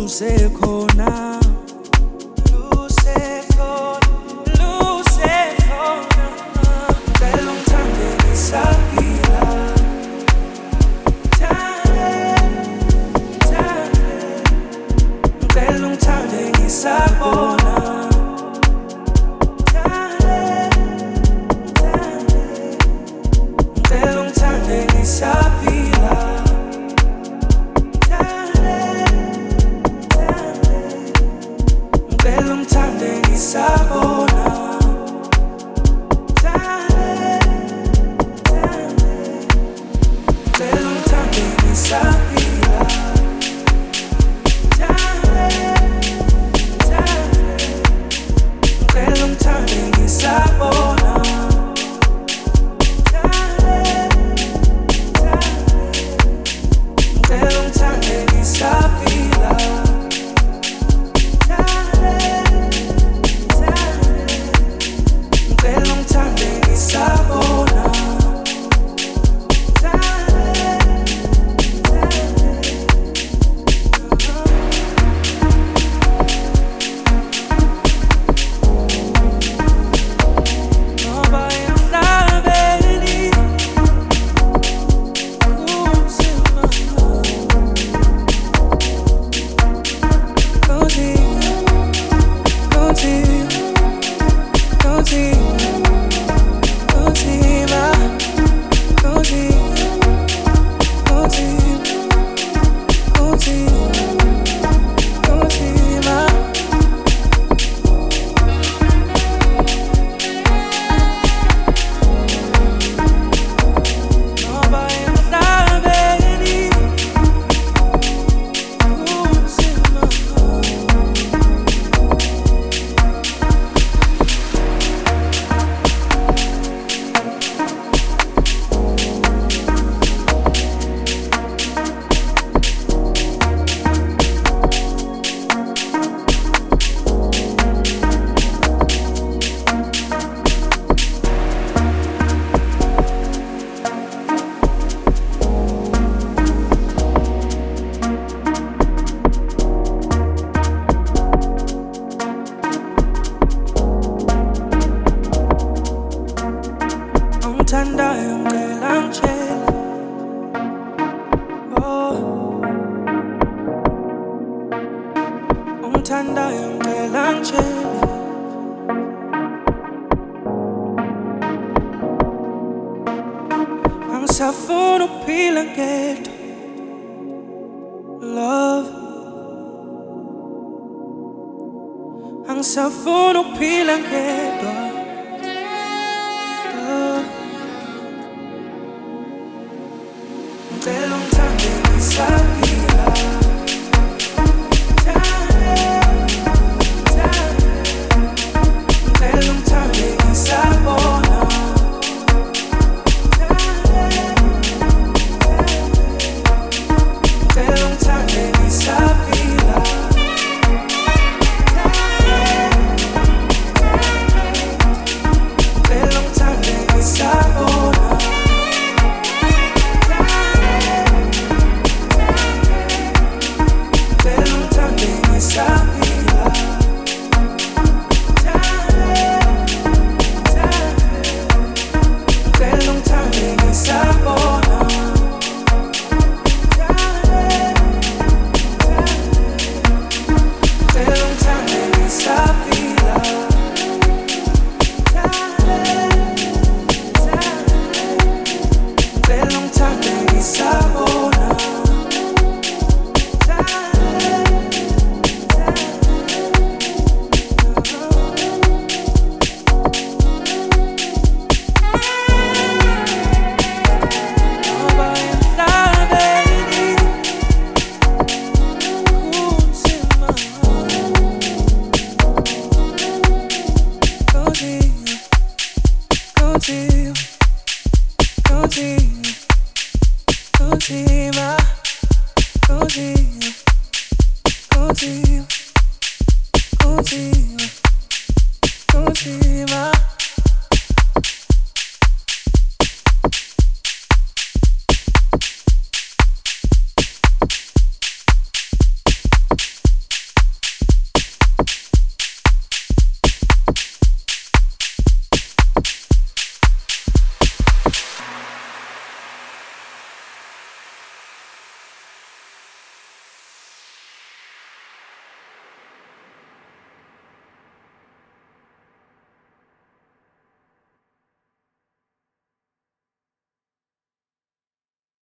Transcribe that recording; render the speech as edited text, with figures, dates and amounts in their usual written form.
lusekhona cela ungithande ngisaphila cela ungithande ngisabona cela ungithande ngisaphila cela ungithande ngisabona cela ungithande ngisaphila cela ungithande ngisabona cela ungithande ngisaphila cela ungithande ngisabona ngoba emhlabeni kunzima ngoba emhlabeni kunzima ongithandayo ngicela ngitshele ongithandayo ngicela ngitshele angisafuna ukuphila ngedwa love angisafuna ukuphila ngedwa cela ungithande ngisaphila cela ungithande ngisabona cela ungithande ngisaphila cela ungithande ngisabona cela ungithande ngisaphila cela ungithande ngisabona cela ungithande ngisaphila cela ungithande ngisabona ngoba emhlabeni kunzima kunzima